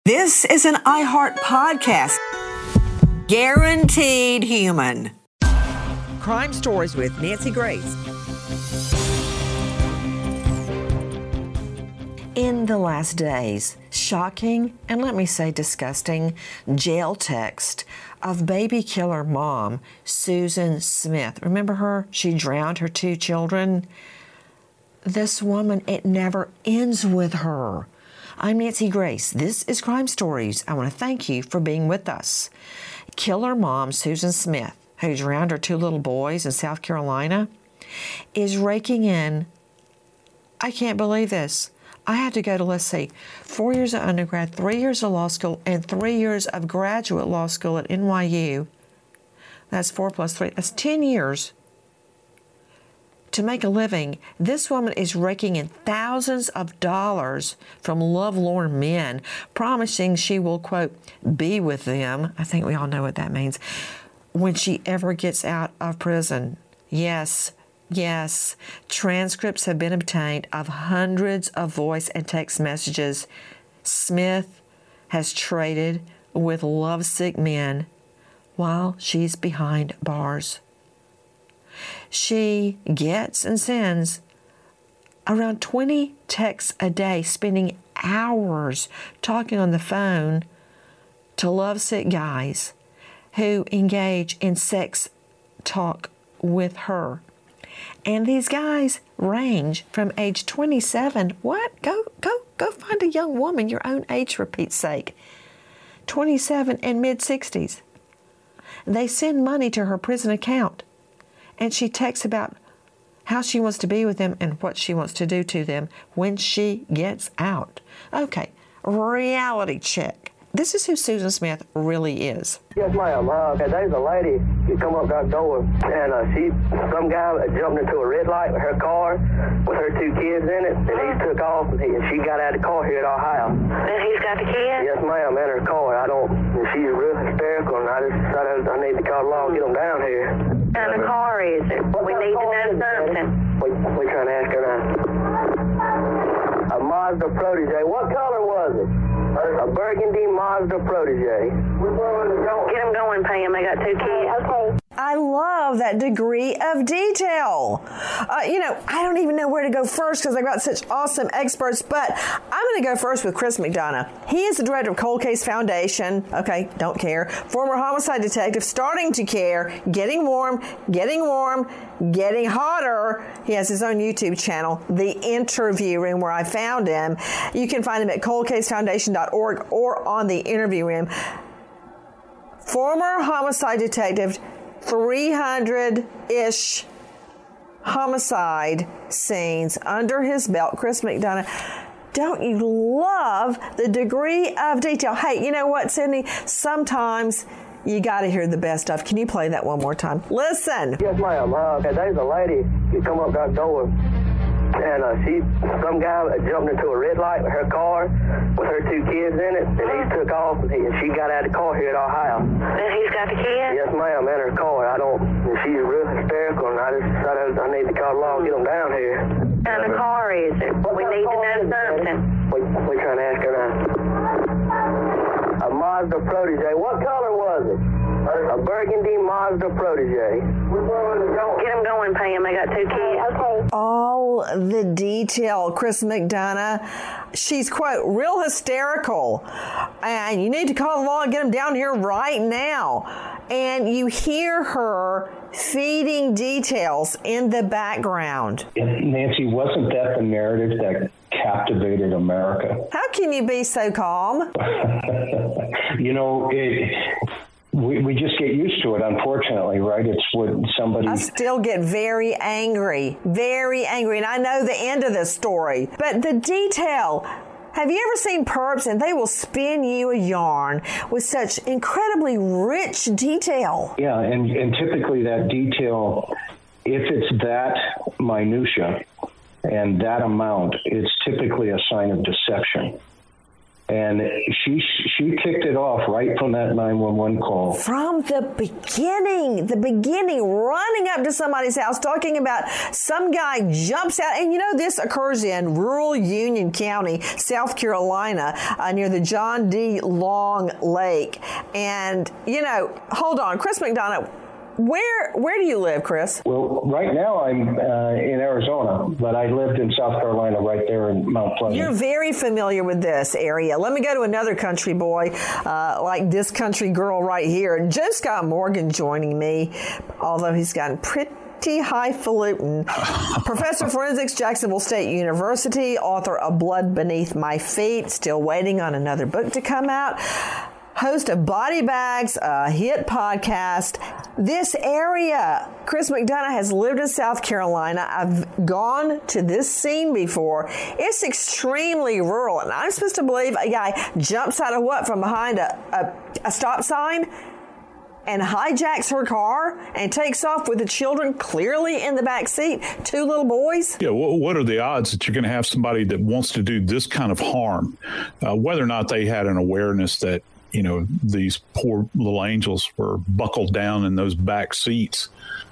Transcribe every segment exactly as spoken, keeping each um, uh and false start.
This is an iHeart podcast. Guaranteed human. Crime Stories with Nancy Grace. In the last days, shocking, and let me say disgusting, jail text of baby killer mom, Susan Smith. Remember her? She drowned her two children. This woman, it never ends with her. I'm Nancy Grace. This is Crime Stories. I want to thank you for being with us. Killer mom Susan Smith, who drowned her two little boys in South Carolina, is raking in, I can't believe this. I had to go to, let's see, four years of undergrad, three years of law school, and three years of graduate law school at N Y U. That's four plus three. That's ten years. To make a living, this woman is raking in thousands of dollars from lovelorn men, promising she will, quote, be with them. I think we all know what that means. When she ever gets out of prison. Yes, yes, transcripts have been obtained of hundreds of voice and text messages Smith has traded with lovesick men while she's behind bars. She gets and sends around twenty texts a day, spending hours talking on the phone to lovesick guys who engage in sex talk with her. And these guys range from age twenty-seven. What? Go, go, go find a young woman your own age, for Pete's sake. twenty-seven and mid-sixties. They send money to her prison account. And she texts about how she wants to be with them and what she wants to do to them when she gets out. Okay, reality check. This is who Susan Smith really is. Yes, ma'am. Uh, there's a lady, she come up to our door, and uh, she, some guy jumped into a red light with her car with her two kids in it, and he took off, and, he, and she got out of the car here at our house. And he's got the kids? Yes, ma'am, in her car. I don't, and she's real hysterical, and I just decided I need to call the law and get them down here. And the car is it? What we need to know something. We, we trying to ask her now. A Mazda Protege. What color was it? A burgundy Mazda Protege. Get them going, Pam. They got two kids. Okay. I love that degree of detail. Uh, you know, I don't even know where to go first because I've got such awesome experts, but I'm going to go first with Chris McDonough. He is the director of Cold Case Foundation. Okay, don't care. Former homicide detective, starting to care, getting warm, getting warm, getting hotter. He has his own YouTube channel, The Interview Room, where I found him. You can find him at cold case foundation dot org or on The Interview Room. Former homicide detective, three hundred-ish homicide scenes under his belt. Chris McDonough, don't you love the degree of detail? Hey, you know what, Sydney? Sometimes you got to hear the best of. Can you play that one more time? Listen. Yes, ma'am. Uh, there's a lady, she come up to our door, and uh, she, some guy jumped into a red light with her car with her two kids in it, and he took off, and, he, and she got out of the car here at our house. And he's got the kids? Yes, ma'am, in her car. I don't, and she's real hysterical, and I just decided I need to call the law and get them down here. And the car is it? We need to know something. We, we trying to ask her now. A Mazda Protege. What color was it? A burgundy Mazda Protege. Get them going, Pam. They got two kids. Okay. All the detail, Chris McDonough. She's, quote, real hysterical. And you need to call the law and get them down here right now. And you hear her feeding details in the background. Nancy, wasn't that the narrative that captivated America? How can you be so calm? You know, it, we, we just get used to it, unfortunately, right? It's what somebody... I still get very angry, very angry, and I know the end of this story. But the detail... Have you ever seen perps and they will spin you a yarn with such incredibly rich detail? Yeah, and, and typically that detail, if it's that minutia and that amount, it's typically a sign of deception. And she she kicked it off right from that nine one one call. From the beginning, the beginning, running up to somebody's house, talking about some guy jumps out. And you know, this occurs in rural Union County, South Carolina, uh, near the John D. Long Lake. And, you know, hold on, Chris McDonough, Where where do you live, Chris? Well, right now I'm uh, in Arizona, but I lived in South Carolina right there in Mount Pleasant. You're very familiar with this area. Let me go to another country boy, uh, like this country girl right here. Joe Scott Morgan joining me, although he's gotten pretty highfalutin. Professor of Forensics, Jacksonville State University, author of Blood Beneath My Feet, still waiting on another book to come out. Host of Body Bags, a hit podcast. This area, Chris McDonough has lived in South Carolina. I've gone to this scene before. It's extremely rural, and I'm supposed to believe a guy jumps out of what, from behind a, a, a stop sign and hijacks her car and takes off with the children clearly in the back seat, two little boys. Yeah, what are the odds that you're going to have somebody that wants to do this kind of harm, uh, whether or not they had an awareness that, you know, these poor little angels were buckled down in those back seats.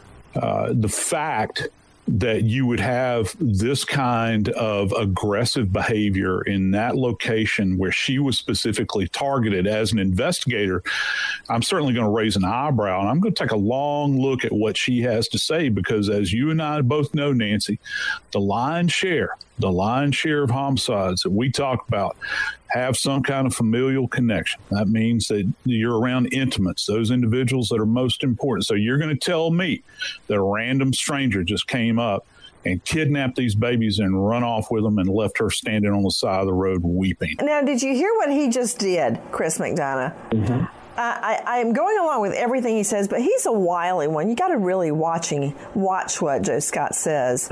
Uh, the fact that you would have this kind of aggressive behavior in that location where she was specifically targeted as an investigator, I'm certainly going to raise an eyebrow, and I'm going to take a long look at what she has to say, because as you and I both know, Nancy, the lion's share, the lion's share of homicides that we talk about have some kind of familial connection. That means that you're around intimates, those individuals that are most important. So you're going to tell me that a random stranger just came up and kidnapped these babies and run off with them and left her standing on the side of the road weeping. Now, did you hear what he just did, Chris McDonough? Mm-hmm. I, I am going along with everything he says, but he's a wily one. You got to really watching watch what Joe Scott says.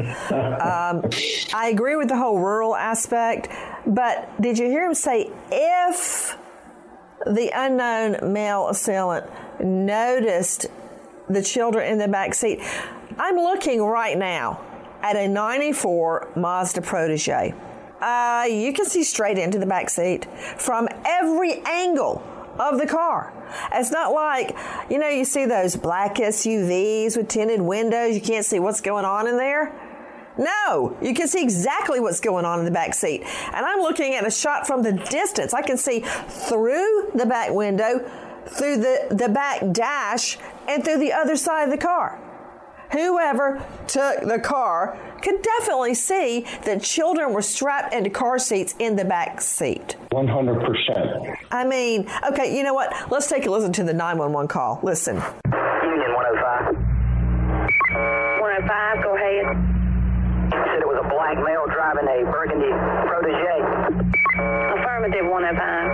um, I agree with the whole rural aspect, but did you hear him say if the unknown male assailant noticed the children in the back seat? I'm looking right now at a ninety-four Mazda Protege. Uh, you can see straight into the back seat from every angle of the car. It's not like, you know, you see those black S U Vs with tinted windows. You can't see what's going on in there. No, you can see exactly what's going on in the back seat. And I'm looking at a shot from the distance. I can see through the back window, through the, the back dash, and through the other side of the car. Whoever took the car could definitely see that children were strapped into car seats in the back seat. one hundred percent. I mean, okay, you know what? Let's take a listen to the nine one one call. Listen. Union one oh five. one oh five, go ahead. Said it was a black male driving a burgundy Protege. Affirmative, one oh five.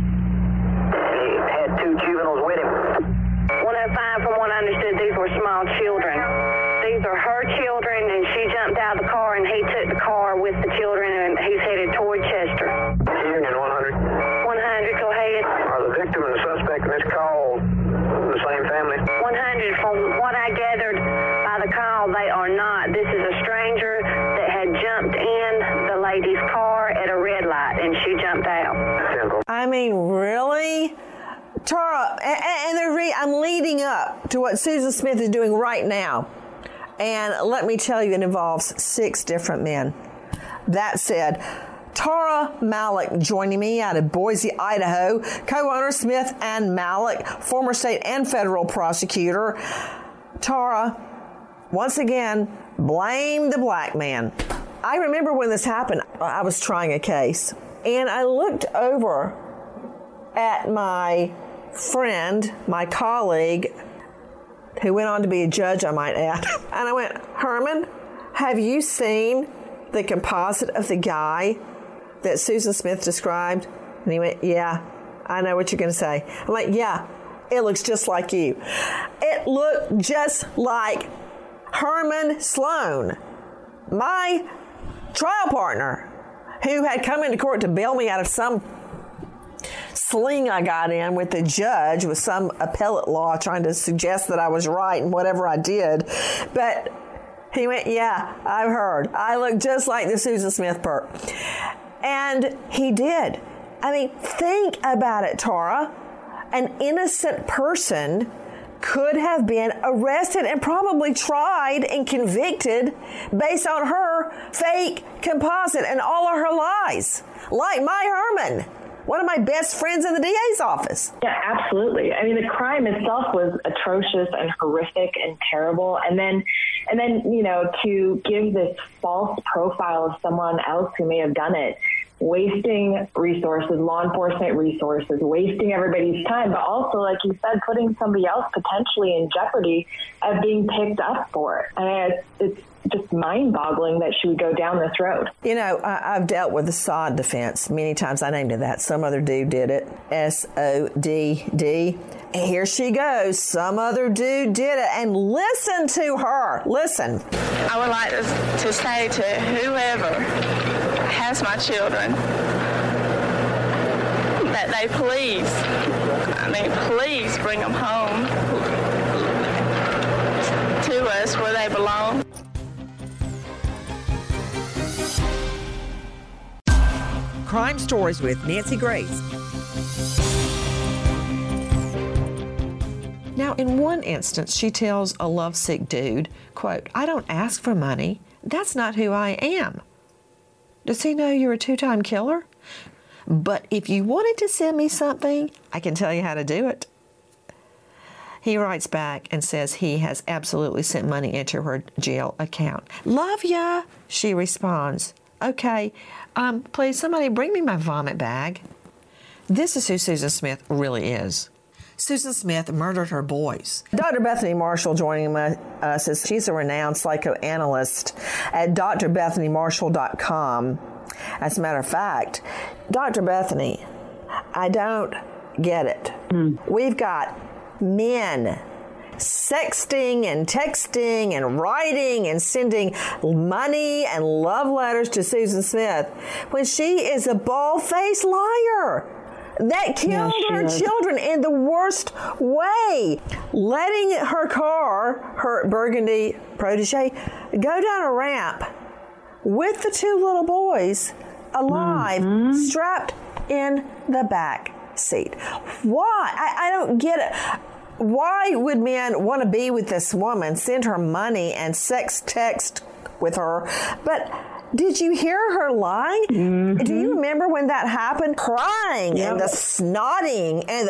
He had two juveniles with him. one oh five, from what I understood, these were small children. These are her children, and she jumped out of the car, and he took the car with the children, and he's headed toward Chester. Union one hundred. one hundred, go ahead. Are the victim and the suspect in this call the same family? one hundred, from what I gathered by the call, they are not. This is a stranger that had jumped in the lady's car at a red light, and she jumped out. Simple. I mean, really? Tara, and, and the re- I'm leading up to what Susan Smith is doing right now. And let me tell you, it involves six different men. That said, Tara Malik joining me out of Boise, Idaho, co-owner Smith and Malik, former state and federal prosecutor. Tara, once again, blame the black man. I remember when this happened, I was trying a case, and I looked over at my friend, my colleague, who went on to be a judge, I might add. And I went, Herman, have you seen the composite of the guy that Susan Smith described? And he went, yeah, I know what you're going to say. I'm like, yeah, it looks just like you. It looked just like Herman Sloan, my trial partner, who had come into court to bail me out of some sling I got in with the judge with some appellate law trying to suggest that I was right in whatever I did. But he went, yeah, I've heard. I look just like the Susan Smith perp. And he did. I mean, think about it, Tara. An innocent person could have been arrested and probably tried and convicted based on her fake composite and all of her lies. Like Mai Herman, one of my best friends in the D A's office. Yeah, absolutely. I mean, the crime itself was atrocious and horrific and terrible. And then, and then, you know, to give this false profile of someone else who may have done it, wasting resources, law enforcement resources, wasting everybody's time, but also, like you said, putting somebody else potentially in jeopardy of being picked up for it. And it's, it's just mind-boggling that she would go down this road. You know, I, I've dealt with the sod defense many times. I named it that. Some other dude did it. S O D D. And here she goes. Some other dude did it. And listen to her. Listen. I would like to, to say to whoever has my children that they please, I mean, please bring them home to us where they belong. Crime Stories with Nancy Grace. Now, in one instance, she tells a lovesick dude, quote, "I don't ask for money. That's not who I am." Does he know you're a two-time killer? But if you wanted to send me something, I can tell you how to do it. He writes back and says he has absolutely sent money into her jail account. "Love ya," she responds. "Okay, um, please, somebody bring me my vomit bag." This is who Susan Smith really is. Susan Smith murdered her boys. Doctor Bethany Marshall joining us. As she's a renowned psychoanalyst at d r bethany marshall dot com. As a matter of fact, Doctor Bethany, I don't get it. Mm. We've got men sexting and texting and writing and sending money and love letters to Susan Smith when she is a bald-faced liar that killed yes, her is. children in the worst way, letting her car, her burgundy protege, go down a ramp with the two little boys alive, mm-hmm. strapped in the back seat. Why? I, I don't get it. Why would men want to be with this woman, send her money and sex text with her? But did you hear her lie? Mm-hmm. Do you remember when that happened? Crying yep. and the snotting and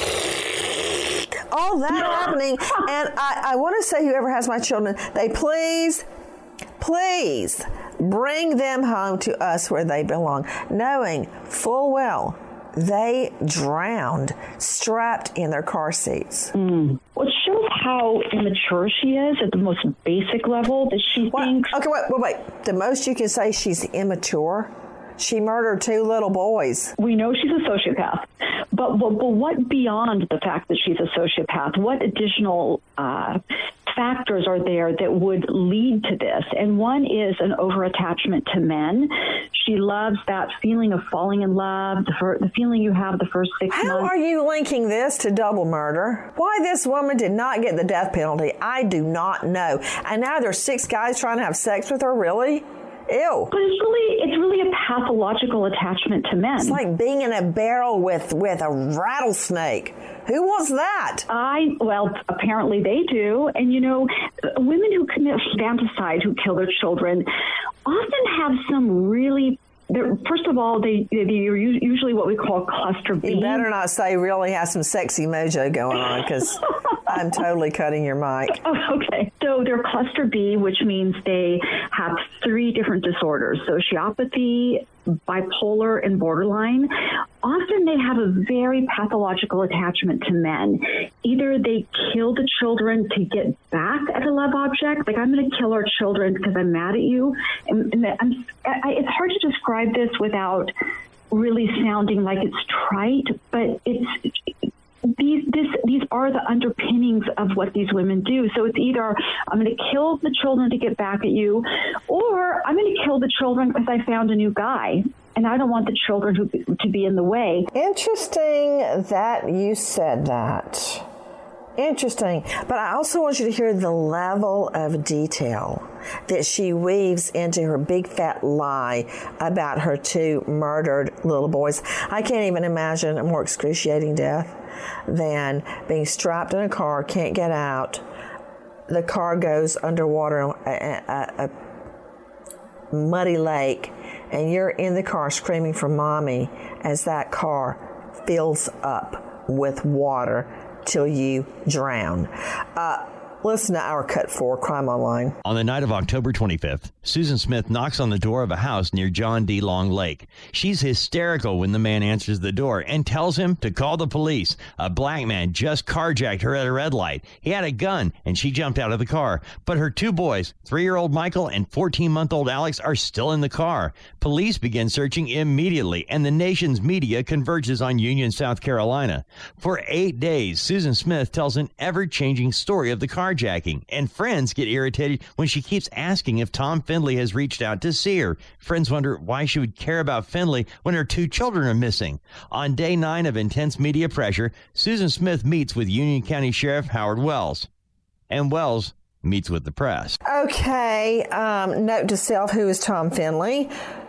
the all that happening. And I, I want to say, whoever has my children, they please, please bring them home to us where they belong, knowing full well they drowned strapped in their car seats. Mm. Well, it shows how immature she is at the most basic level, that she what? thinks... Okay, wait, wait, wait. The most you can say she's immature? She murdered two little boys. We know she's a sociopath, but, but, but what beyond the fact that she's a sociopath? What additional uh, factors are there that would lead to this? And one is an over-attachment to men. She loves that feeling of falling in love, the, the feeling you have the first six How months. How are you linking this to double murder? Why this woman did not get the death penalty, I do not know. And now there's six guys trying to have sex with her, really? Ew. But it's really, it's really a pathological attachment to men. It's like being in a barrel with, with a rattlesnake. Who wants that? I, well, apparently they do. And, you know, women who commit infanticide, who kill their children, often have some really, first of all, they, they're usually what we call cluster B. You better not say really has some sexy mojo going on, because I'm totally cutting your mic. Oh, okay. So they're cluster B, which means they have three different disorders: sociopathy, bipolar, and borderline. Often they have a very pathological attachment to men. Either they kill the children to get back at a love object, like, I'm going to kill our children because I'm mad at you. And, and I'm, I, it's hard to describe this without really sounding like it's trite, but it's... These this these are the underpinnings of what these women do. So it's either I'm going to kill the children to get back at you, or I'm going to kill the children because I found a new guy, and I don't want the children who, to be in the way. Interesting that you said that. Interesting. But I also want you to hear the level of detail that she weaves into her big fat lie about her two murdered little boys. I can't even imagine a more excruciating death than being strapped in a car, can't get out. The car goes underwater, a, a, a muddy lake, and you're in the car screaming for mommy as that car fills up with water till you drown. Uh, listen to our cut for Crime Online. On the night of October twenty-fifth, Susan Smith knocks on the door of a house near John D. Long Lake. She's hysterical when the man answers the door and tells him to call the police. A black man just carjacked her at a red light. He had a gun, and she jumped out of the car. But her two boys, three-year-old Michael and fourteen-month-old Alex, are still in the car. Police begin searching immediately, and the nation's media converges on Union, South Carolina. For eight days, Susan Smith tells an ever-changing story of the carjacking, and friends get irritated when she keeps asking if Tom Findlay has reached out to see her. Friends wonder why she would care about Findlay when her two children are missing. On day nine of intense media pressure, Susan Smith meets with Union County Sheriff Howard Wells. And Wells meets with the press. Okay, um, note to self, who is Tom Findlay?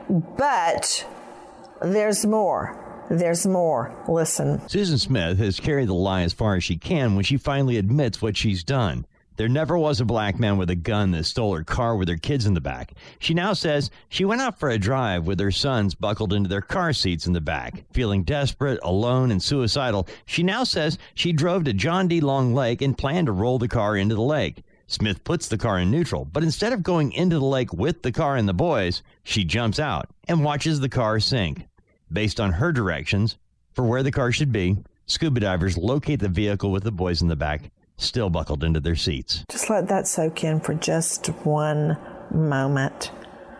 But there's more. There's more. Listen. Susan Smith has carried the lie as far as she can when she finally admits what she's done. There never was a black man with a gun that stole her car with her kids in the back. She now says she went out for a drive with her sons buckled into their car seats in the back. Feeling desperate, alone, and suicidal, she now says she drove to John D. Long Lake and planned to roll the car into the lake. Smith puts the car in neutral, but instead of going into the lake with the car and the boys, she jumps out and watches the car sink. Based on her directions for where the car should be, scuba divers locate the vehicle with the boys in the back, still buckled into their seats. Just let that soak in for just one moment.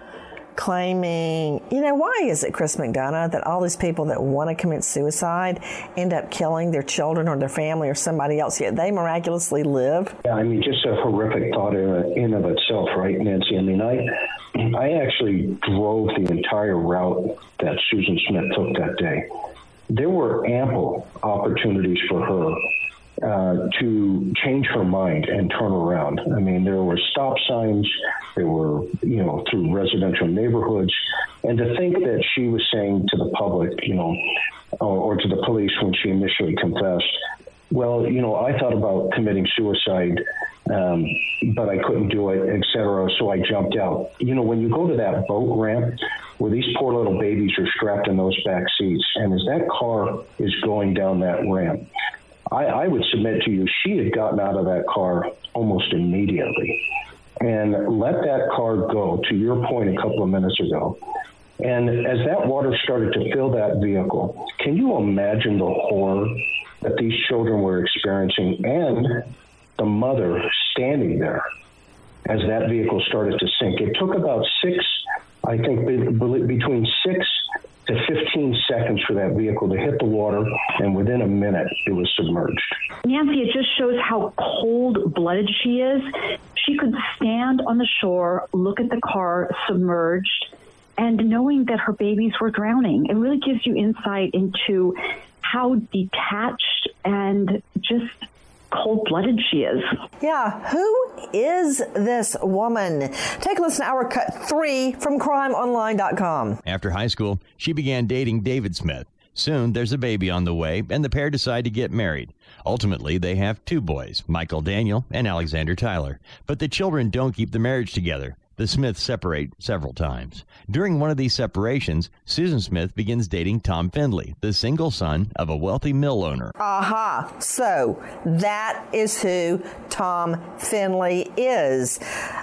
Claiming, you know, why is it, Chris McDonough, that all these people that want to commit suicide end up killing their children or their family or somebody else, yet they miraculously live? Yeah, I mean, just a horrific thought in, in of itself, right, Nancy? I mean, I, I actually drove the entire route that Susan Smith took that day. There were ample opportunities for her Uh, to change her mind and turn around. I mean, there were stop signs, there were, you know, through residential neighborhoods. And to think that she was saying to the public, you know, or, or to the police when she initially confessed, well, you know, I thought about committing suicide, um, but I couldn't do it, et cetera, so I jumped out. You know, when you go to that boat ramp where these poor little babies are strapped in those back seats, and as that car is going down that ramp, I, I would submit to you, she had gotten out of that car almost immediately and let that car go, to your point a couple of minutes ago. And as that water started to fill that vehicle, can you imagine the horror that these children were experiencing and the mother standing there as that vehicle started to sink? It took about six, I think, between six to fifteen seconds for that vehicle to hit the water, and within a minute, it was submerged. Nancy, it just shows how cold-blooded she is. She could stand on the shore, look at the car submerged, and knowing that her babies were drowning. It really gives you insight into how detached and just cold-blooded she is. Yeah, who is this woman? Take a listen to our cut three from crime online dot com. After high school, she began dating David Smith. Soon, there's a baby on the way, and the pair decide to get married. Ultimately, they have two boys, Michael Daniel and Alexander Tyler. But the children don't keep the marriage together. The Smiths separate several times. During one of these separations, Susan Smith begins dating Tom Findlay, the single son of a wealthy mill owner. Aha, uh-huh. So that is who Tom Findlay is.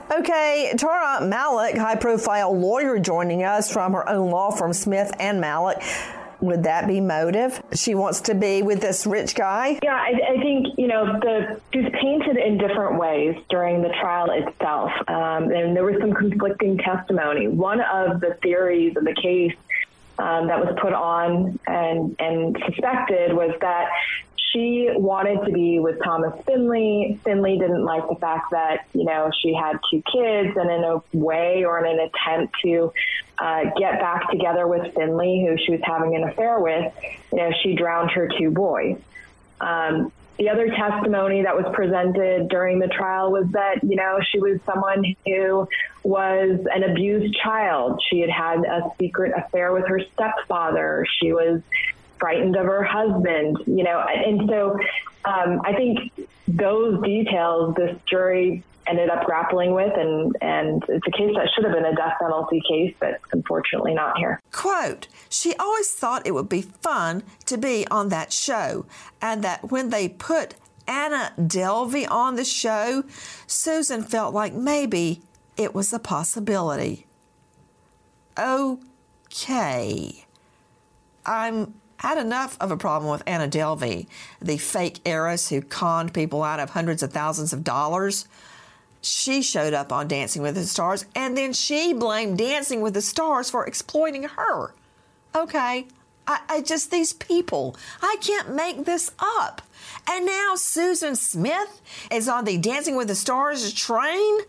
Okay, Tara Malik, high-profile lawyer, joining us from her own law firm, Smith and Malik. Would that be motive? She wants to be with this rich guy? Yeah, I, I think, you know, the she's painted in different ways during the trial itself. Um, and there was some conflicting testimony. One of the theories of the case um, that was put on and, and suspected was that she wanted to be with Thomas Findlay. Findlay didn't like the fact that, you know, she had two kids, and in a way or in an attempt to uh, get back together with Findlay, who she was having an affair with, you know, she drowned her two boys. Um, The other testimony that was presented during the trial was that, you know, she was someone who was an abused child. She had had a secret affair with her stepfather. She was frightened of her husband, you know, and so um, I think those details this jury ended up grappling with, and, and it's a case that should have been a death penalty case, but unfortunately not here. Quote, she always thought it would be fun to be on that show, and that when they put Anna Delvey on the show, Susan felt like maybe it was a possibility. Okay. I'm had enough of a problem with Anna Delvey, the fake heiress who conned people out of hundreds of thousands of dollars. She showed up on Dancing with the Stars, and then she blamed Dancing with the Stars for exploiting her. Okay, I, I just, these people, I can't make this up. And now Susan Smith is on the Dancing with the Stars train?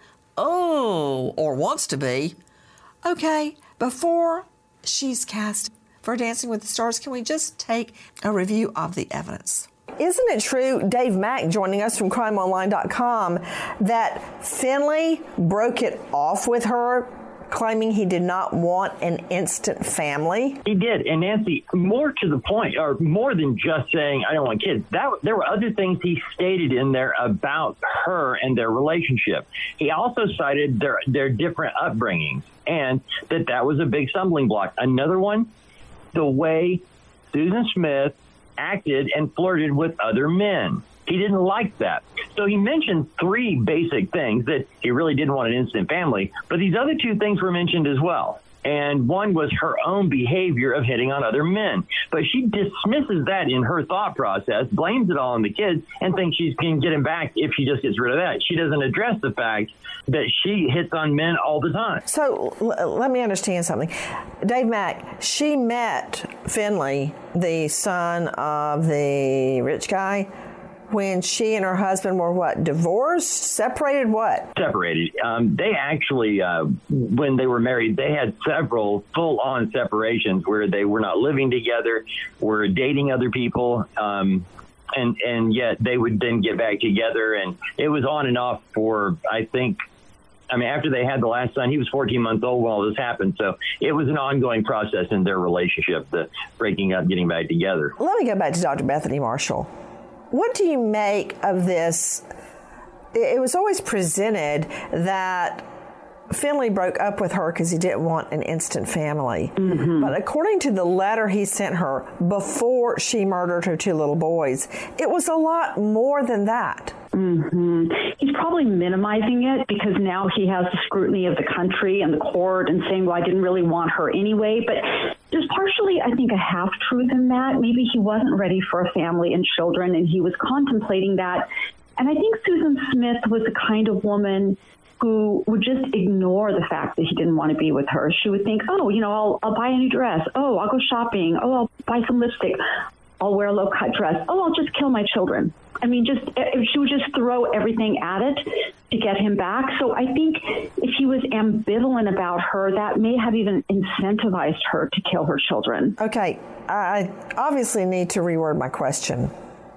Oh, or wants to be. Okay, before she's cast for Dancing with the Stars, can we just take a review of the evidence? Isn't it true, Dave Mack joining us from crime online dot com, that Finley broke it off with her, claiming he did not want an instant family? He did. And Nancy, more to the point, or more than just saying, I don't want kids, that there were other things he stated in there about her and their relationship. He also cited their, their different upbringings, and that that was a big stumbling block. Another one, the way Susan Smith acted and flirted with other men. He didn't like that. So he mentioned three basic things: that he really didn't want an instant family, but these other two things were mentioned as well. And one was her own behavior of hitting on other men. But she dismisses that in her thought process, blames it all on the kids, and thinks she can get him back if she just gets rid of that. She doesn't address the fact that she hits on men all the time. So l- let me understand something. Dave Mack, she met Finley, the son of the rich guy, when she and her husband were what, divorced, separated, what? Separated. Um, they actually, uh, when they were married, they had several full-on separations where they were not living together, were dating other people, um, and, and yet they would then get back together. And it was on and off for, I think, I mean, after they had the last son, he was fourteen months old when all this happened. So it was an ongoing process in their relationship, the breaking up, getting back together. Let me go back to Doctor Bethany Marshall. What do you make of this? It was always presented that Finley broke up with her because he didn't want an instant family. Mm-hmm. But according to the letter he sent her before she murdered her two little boys, it was a lot more than that. Mm-hmm. He's probably minimizing it because now he has the scrutiny of the country and the court and saying, well, I didn't really want her anyway. But there's partially, I think, a half-truth in that. Maybe he wasn't ready for a family and children, and he was contemplating that. And I think Susan Smith was the kind of woman who would just ignore the fact that he didn't want to be with her. She would think, oh, you know, I'll, I'll buy a new dress. Oh, I'll go shopping. Oh, I'll buy some lipstick. I'll wear a low-cut dress. Oh, I'll just kill my children. I mean, just she would just throw everything at it to get him back. So I think if he was ambivalent about her, that may have even incentivized her to kill her children. Okay, I obviously need to reword my question.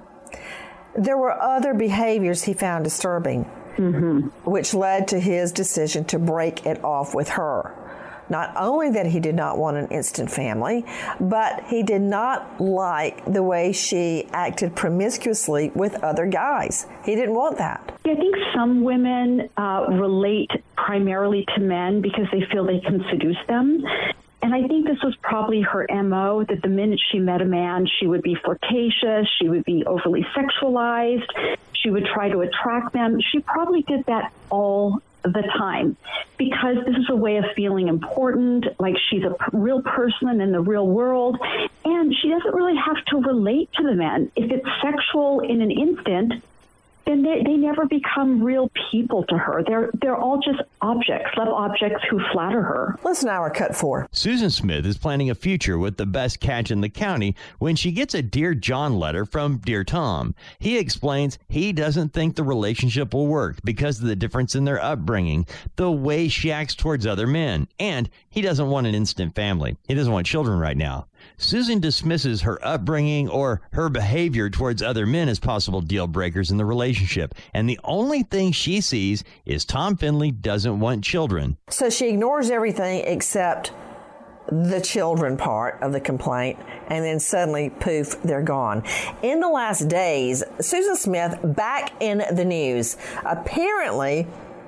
There were other behaviors he found disturbing, mm-hmm. which led to his decision to break it off with her. Not only that he did not want an instant family, but he did not like the way she acted promiscuously with other guys. He didn't want that. I think some women uh, relate primarily to men because they feel they can seduce them. And I think this was probably her M O, that the minute she met a man, she would be flirtatious, she would be overly sexualized, she would try to attract them. She probably did that all the time because this is a way of feeling important, like she's a p- real person in the real world, and she doesn't really have to relate to the men. If it's sexual in an instant, then they, they never become real people to her. They're they're all just objects, love objects who flatter her. Listen to our cut four. Susan Smith is planning a future with the best catch in the county when she gets a Dear John letter from Dear Tom. He explains he doesn't think the relationship will work because of the difference in their upbringing, the way she acts towards other men, and he doesn't want an instant family. He doesn't want children right now. Susan dismisses her upbringing or her behavior towards other men as possible deal breakers in the relationship. And the only thing she sees is Tom Findlay doesn't want children. So she ignores everything except the children part of the complaint, and then suddenly, poof, they're gone. In the last days, Susan Smith back in the news, apparently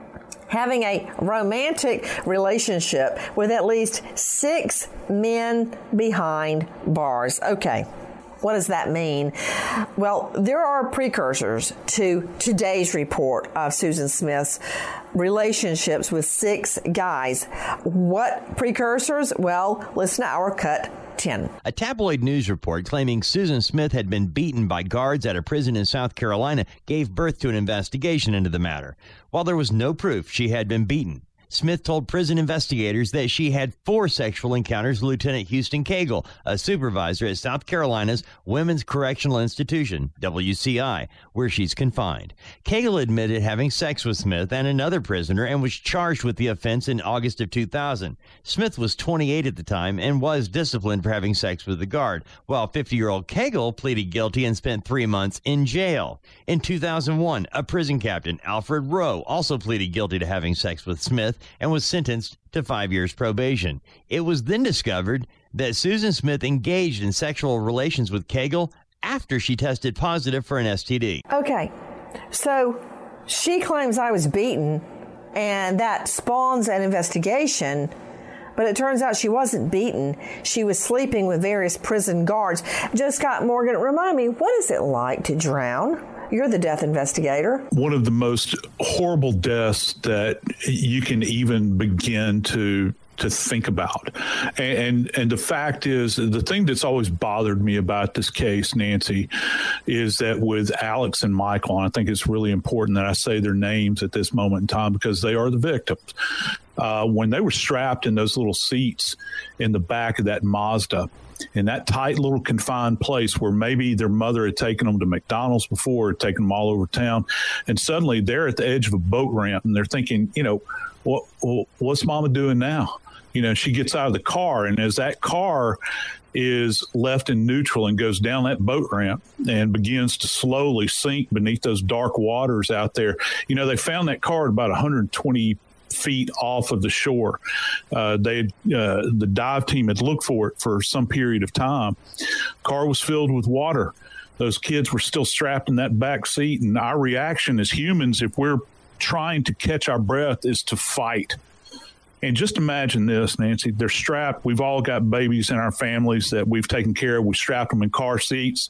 having a romantic relationship with at least six men behind bars. Okay, what does that mean? Well, there are precursors to today's report of Susan Smith's relationships with six guys. What precursors? Well, listen to our cut ten. A tabloid news report claiming Susan Smith had been beaten by guards at a prison in South Carolina gave birth to an investigation into the matter. While there was no proof she had been beaten, Smith told prison investigators that she had four sexual encounters with Lieutenant Houston Cagle, a supervisor at South Carolina's Women's Correctional Institution, W C I, where she's confined. Cagle admitted having sex with Smith and another prisoner and was charged with the offense in August of two thousand. Smith was twenty-eight at the time and was disciplined for having sex with the guard, while fifty-year-old Cagle pleaded guilty and spent three months in jail. In two thousand one, a prison captain, Alfred Rowe, also pleaded guilty to having sex with Smith and was sentenced to five years probation. It was then discovered that Susan Smith engaged in sexual relations with Cagle after she tested positive for an S T D. Okay, so she claims I was beaten, and that spawns an investigation, but it turns out she wasn't beaten. She was sleeping with various prison guards. Joe Scott Morgan, remind me, what is it like to drown? You're the death investigator. One of the most horrible deaths that you can even begin to to think about. And, and and the fact is, the thing that's always bothered me about this case, Nancy, is that with Alex and Michael, and I think it's really important that I say their names at this moment in time because they are the victims. Uh, when they were strapped in those little seats in the back of that Mazda, in that tight little confined place where maybe their mother had taken them to McDonald's before, had taken them all over town, and suddenly they're at the edge of a boat ramp and they're thinking, you know, what, what's Mama doing now? You know, she gets out of the car, and as that car is left in neutral and goes down that boat ramp and begins to slowly sink beneath those dark waters out there, you know, they found that car at about one hundred twenty feet off of the shore. Uh, they uh, the dive team had looked for it for some period of time. Car was filled with water. Those kids were still strapped in that back seat, and our reaction as humans, if we're trying to catch our breath, is to fight. And just imagine this, Nancy, they're strapped. We've all got babies in our families that we've taken care of. We strapped them in car seats.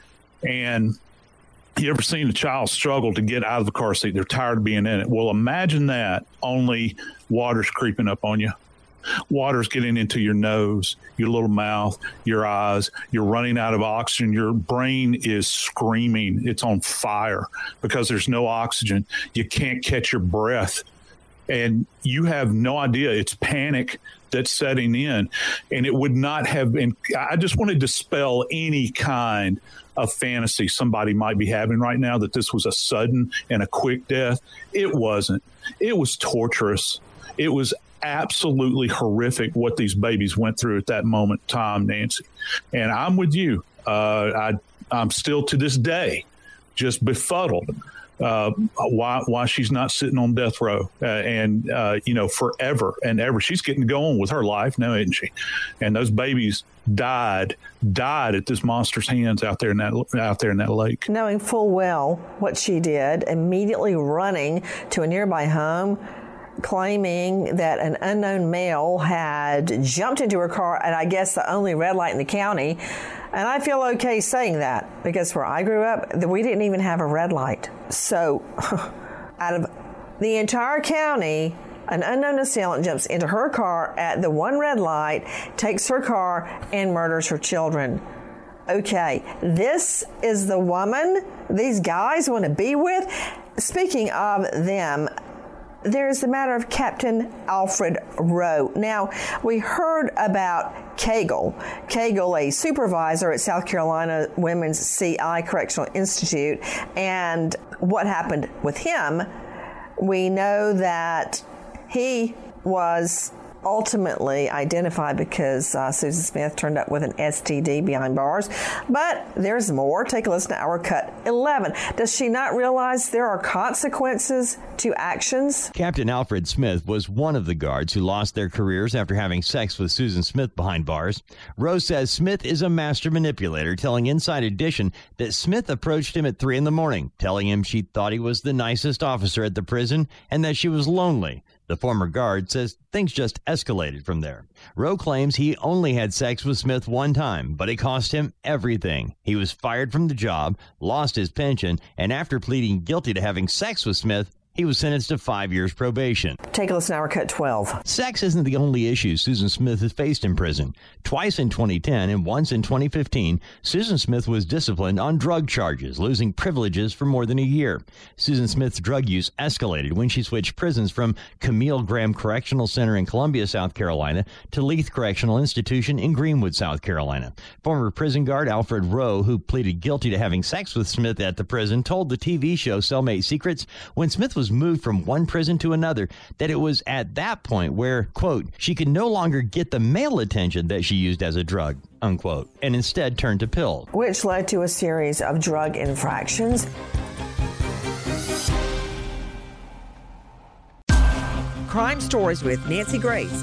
And you ever seen a child struggle to get out of the car seat? They're tired of being in it. Well, imagine that, only water's creeping up on you. Water's getting into your nose, your little mouth, your eyes. You're running out of oxygen. Your brain is screaming. It's on fire because there's no oxygen. You can't catch your breath. And you have no idea. It's panic that's setting in. And it would not have been, I just want to dispel any kind of fantasy somebody might be having right now that this was a sudden and a quick death. It wasn't. It was torturous. It was absolutely horrific what these babies went through at that moment in time, Nancy. And I'm with you. Uh, I, I'm still to this day just befuddled. Uh, why why she's not sitting on death row uh, and, uh, you know, forever and ever. She's getting going with her life now, isn't she? And those babies died, died at this monster's hands out there in that out there in that lake. Knowing full well what she did, immediately running to a nearby home, claiming that an unknown male had jumped into her car at, I guess, the only red light in the county. And I feel okay saying that because where I grew up, we didn't even have a red light. So out of the entire county, an unknown assailant jumps into her car at the one red light, takes her car, and murders her children. Okay, this is the woman these guys want to be with. Speaking of them, there's the matter of Captain Alfred Rowe. Now, we heard about Cagle. Cagle, a supervisor at South Carolina Women's C I Correctional Institute, and what happened with him. We know that he was ultimately identified because uh, Susan Smith turned up with an S T D behind bars. But there's more. Take a listen to our cut eleven. Does she not realize there are consequences to actions? Captain Alfred Smith was one of the guards who lost their careers after having sex with Susan Smith behind bars. Rose says Smith is a master manipulator, telling Inside Edition that Smith approached him at three in the morning, telling him she thought he was the nicest officer at the prison and that she was lonely. The former guard says things just escalated from there. Rowe claims he only had sex with Smith one time, but it cost him everything. He was fired from the job, lost his pension, and after pleading guilty to having sex with Smith, he was sentenced to five years probation. Take a listen to our cut twelve. Sex isn't the only issue Susan Smith has faced in prison. Twice in twenty ten and once in twenty fifteen, Susan Smith was disciplined on drug charges, losing privileges for more than a year. Susan Smith's drug use escalated when she switched prisons from Camille Graham Correctional Center in Columbia, South Carolina, to Leith Correctional Institution in Greenwood, South Carolina. Former prison guard Alfred Rowe, who pleaded guilty to having sex with Smith at the prison, told the T V show Cellmate Secrets when Smith was was moved from one prison to another that it was at that point where, quote, she could no longer get the male attention that she used as a drug, unquote, and instead turned to pills. Which led to a series of drug infractions. Crime Stories with Nancy Grace.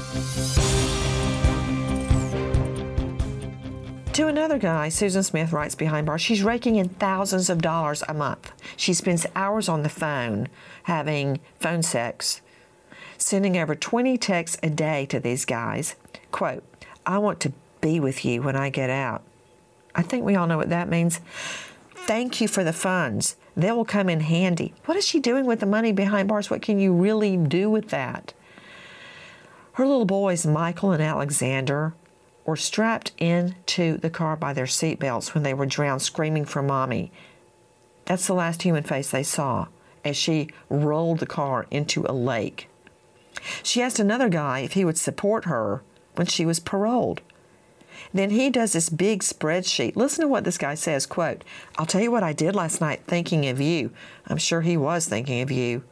To another guy, Susan Smith writes behind bars, she's raking in thousands of dollars a month. She spends hours on the phone having phone sex, sending over twenty texts a day to these guys. Quote, I want to be with you when I get out. I think we all know what that means. Thank you for the funds. They will come in handy. What is she doing with the money behind bars? What can you really do with that? Her little boys, Michael and Alexander, were strapped into the car by their seatbelts when they were drowned, screaming for mommy. That's the last human face they saw as she rolled the car into a lake. She asked another guy if he would support her when she was paroled. Then he does this big spreadsheet. Listen to what this guy says, quote, I'll tell you what I did last night thinking of you. I'm sure he was thinking of you.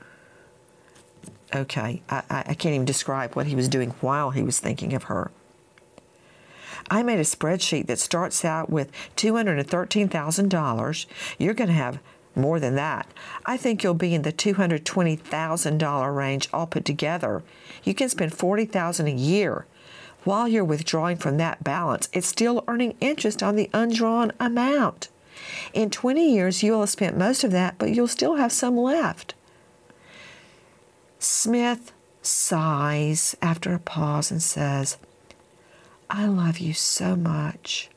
Okay, I, I can't even describe what he was doing while he was thinking of her. I made a spreadsheet that starts out with two hundred thirteen thousand dollars. You're going to have more than that. I think you'll be in the two hundred twenty thousand dollars range all put together. You can spend forty thousand dollars a year. While you're withdrawing from that balance, it's still earning interest on the undrawn amount. In twenty years, you'll have spent most of that, but you'll still have some left. Smith sighs after a pause and says, I love you so much.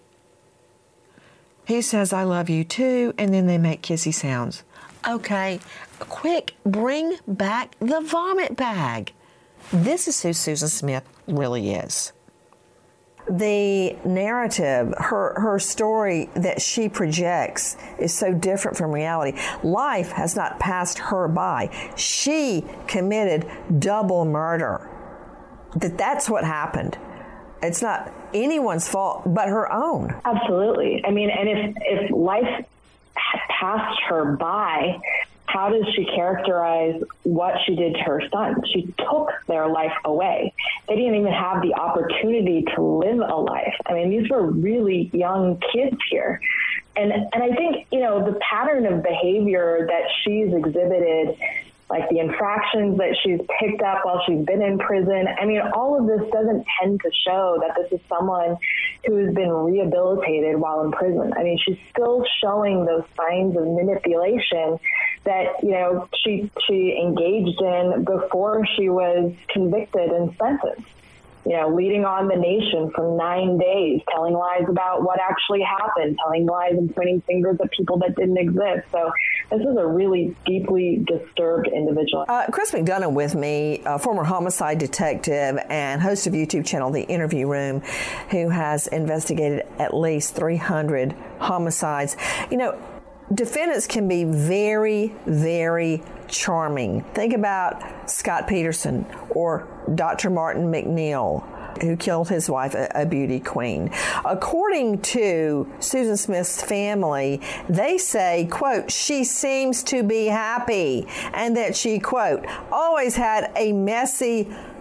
He says, I love you too, and then they make kissy sounds. Okay, quick, bring back the vomit bag. This is who Susan Smith really is. The narrative, her, her story that she projects is so different from reality. Life has not passed her by. She committed double murder. That that's what happened. It's not anyone's fault but her own. Absolutely. I mean, and if, if life passed her by, how does she characterize what she did to her son? She took their life away. They didn't even have the opportunity to live a life. I mean, these were really young kids here. And, and I think, you know, the pattern of behavior that she's exhibited, like the infractions that she's picked up while she's been in prison. I mean, all of this doesn't tend to show that this is someone who has been rehabilitated while in prison. I mean, she's still showing those signs of manipulation that, you know, she she engaged in before she was convicted and sentenced. You know, leading on the nation for nine days, telling lies about what actually happened, telling lies and pointing fingers at people that didn't exist. So this is a really deeply disturbed individual. Uh, Chris McDonough with me, a former homicide detective and host of YouTube channel The Interview Room, who has investigated at least three hundred homicides. You know, defendants can be very, very charming. Think about Scott Peterson or Doctor Martin McNeil, who killed his wife, a, a beauty queen. According to Susan Smith's family, they say, quote, she seems to be happy, and that she, quote, always had a messy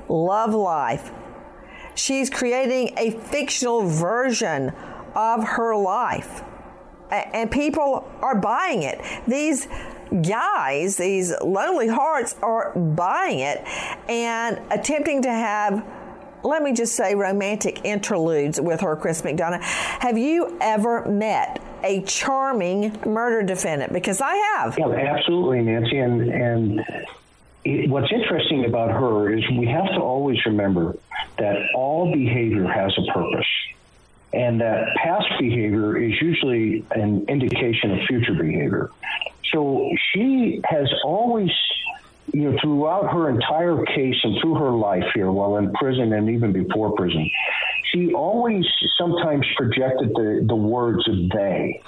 love life. She's creating a fictional version of her life. And people are buying it. These guys, these lonely hearts are buying it and attempting to have, let me just say, romantic interludes with her, Chris McDonough. Have you ever met a charming murder defendant? Because I have. Yeah, absolutely, Nancy. And, and it, what's interesting about her is we have to always remember that all behavior has a purpose. And that past behavior is usually an indication of future behavior. So she has always, you know, throughout her entire case and through her life here while in prison and even before prison, she always sometimes projected the, the words of they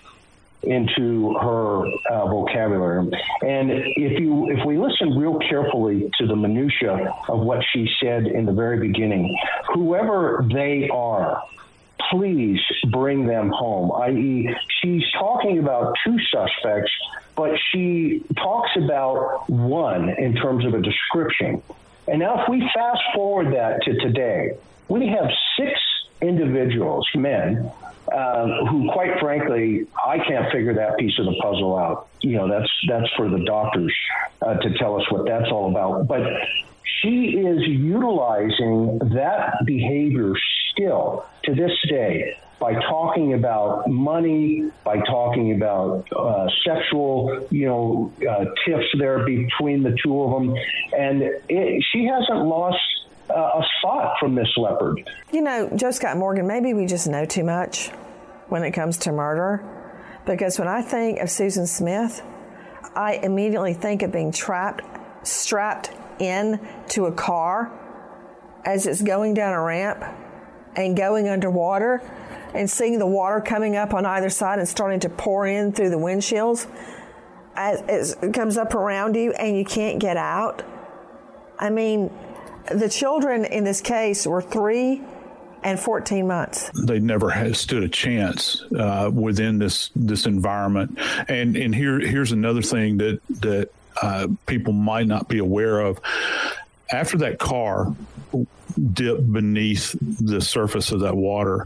into her uh, vocabulary. And if you if we listen real carefully to the minutia of what she said in the very beginning, whoever they are, please bring them home, that is, she's talking about two suspects, but she talks about one in terms of a description. And now if we fast forward that to today, we have six individuals, men, um, who, quite frankly, I can't figure that piece of the puzzle out. You know, that's that's for the doctors uh, to tell us what that's all about. But she is utilizing that behavior still to this day by talking about money, by talking about uh, sexual, you know, uh, tiffs there between the two of them. And it, she hasn't lost uh, a spot from Miss Leopard. You know, Joe Scott Morgan, maybe we just know too much when it comes to murder. Because when I think of Susan Smith, I immediately think of being trapped, strapped in to a car as it's going down a ramp and going underwater and seeing the water coming up on either side and starting to pour in through the windshields as, as it comes up around you and you can't get out. I mean, the children in this case were three and fourteen months. They never had stood a chance uh, within this this environment. And and here here's another thing that that uh, people might not be aware of. After that car dipped beneath the surface of that water,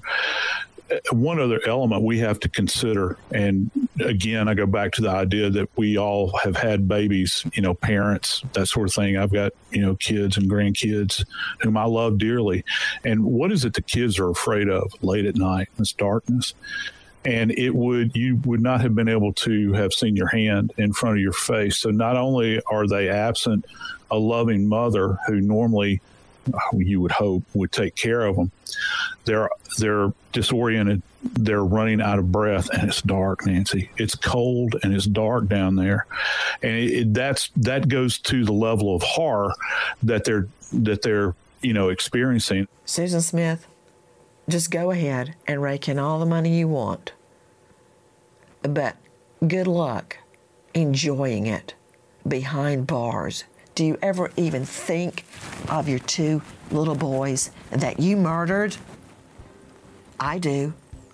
one other element we have to consider, and again, I go back to the idea that we all have had babies, you know, parents, that sort of thing. I've got, you know, kids and grandkids whom I love dearly. And what is it the kids are afraid of late at night? It's darkness. And it would, you would not have been able to have seen your hand in front of your face. So not only are they absent a loving mother who normally, you would hope, would take care of them, they're they're disoriented, they're running out of breath, and it's dark, Nancy. It's cold and it's dark down there, and it, it, that's that goes to the level of horror that they're that they're you know experiencing. Susan Smith, just go ahead and rake in all the money you want, but good luck enjoying it behind bars. Do you ever even think of your two little boys that you murdered? I do.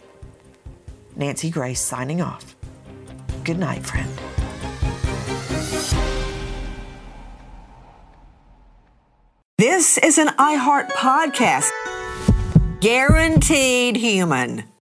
Nancy Grace signing off. Good night, friend. This is an iHeart podcast. Guaranteed human.